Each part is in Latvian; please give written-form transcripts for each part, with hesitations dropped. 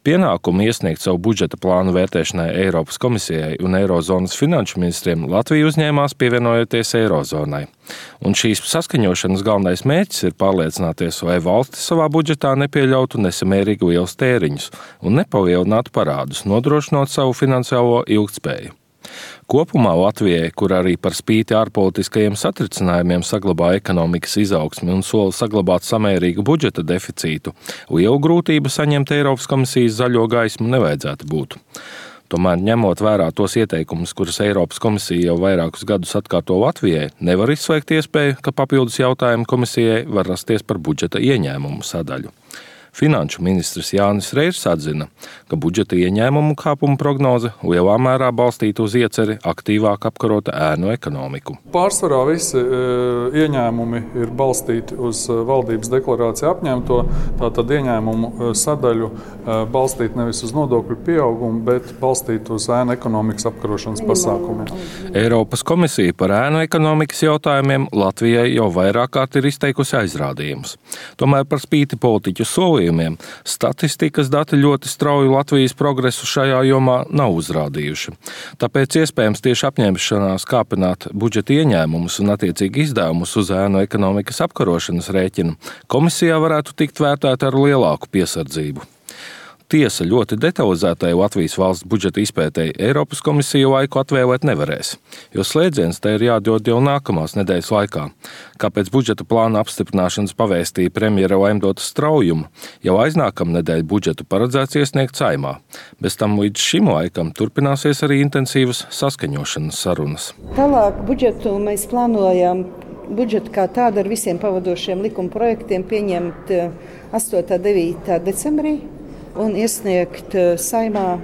Pienākumu iesniegt savu budžeta plānu vērtēšanai Eiropas komisijai un Eirozonas finanšu ministriem Latvija uzņēmās pievienojoties Eirozonai. Un šīs saskaņošanas galvenais mērķis ir pārliecināties, vai valstis savā budžetā nepieļautu nesamērīgi lielus tēriņus un nepalielinātu parādus, nodrošinot savu finansiālo ilgtspēju. Kopumā Latvijai, kur arī par spīti ārpolitiskajiem satricinājumiem saglabā ekonomikas izaugsmi un sola saglabāt samērīgu budžeta deficītu, lielu grūtību saņemt Eiropas komisijas zaļo gaismu nevajadzētu būt. Tomēr, ņemot vērā tos ieteikumus, kurus Eiropas komisija jau vairākus gadus atkārto Latvijai, nevar izslēgt iespēju, ka papildus jautājumu komisijai var rasties par budžeta ieņēmumu sadaļu. Finanšu ministrs Jānis Reirs atzina, ka budžeta ieņēmumu kāpuma prognoze lielā mērā balstīta uz ieceri aktīvāk apkarot ēnu ekonomiku. Pārsvarā visi ieņēmumi ir balstīti uz valdības deklarāciju apņemto, tātad ieņēmumu sadaļu balstīt nevis uz nodokļu pieaugumu, bet balstīt uz ēnu ekonomikas apkarošanas pasākumiem. Eiropas komisija par ēnu ekonomikas jautājumiem Latvijai jau vairāk kārt ir izteikusi aizrādījumus. Tomēr par spīti politiķu solījumiem statistikas dati ļoti strauju Latvijas progresu šajā jomā nav uzrādījuši. Tāpēc iespējams tieši apņemšanās kāpināt budžeta ieņēmumus un attiecīgi izdevumus uz ēnu ekonomikas apkarošanas rēķinu komisijā varētu tikt vērtēta ar lielāku piesardzību. Tiesa, ļoti detalizētai Latvijas valsts budžeta izpētei Eiropas komisija laiku atvēlēt nevarēs, jo slēdziens tai ir jādod jau nākamās nedēļas laikā. Kāpēc budžeta plāna apstiprināšanas pavēstīja premjera Laimdota Straujumu, jau aiznākamnedēļ budžetu paredzēts iesniegt Saeimā. Bez tam līdz šim laikam turpināsies arī intensīvas saskaņošanas sarunas. Tālāk budžetu mēs plānojam budžetu kā tādu ar visiem pavadošiem likuma projektiem pieņemt 8. un 9. decembrī. Un iesniegt Saeimā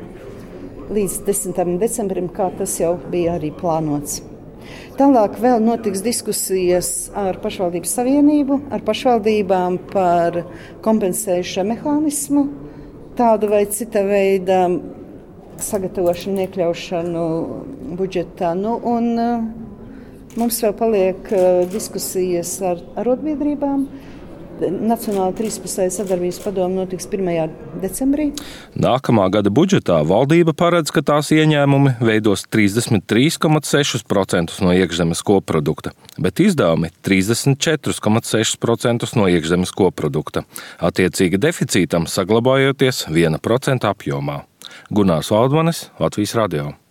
līdz 10. decembrim, kā tas jau bija arī plānots. Tālāk vēl notiks diskusijas ar pašvaldības savienību, ar pašvaldībām par kompensējušo mehānismu, tādu vai cita veida sagatavošanu, iekļaušanu budžetā. Mums vēl paliek diskusijas ar arotbiedrībām. Nacionāla 13. sadarbības padome notiks 1. decembrī. Nākamā gada budžetā valdība paredz, ka tās ieņēmumi veidos 33,6% no iekšzemes koprodukta, bet izdevumi 34,6% no iekšzemes koprodukta, attiecīgi deficītam saglabājoties 1% apjomā. Gunārs Valdmanis, Latvijas radio.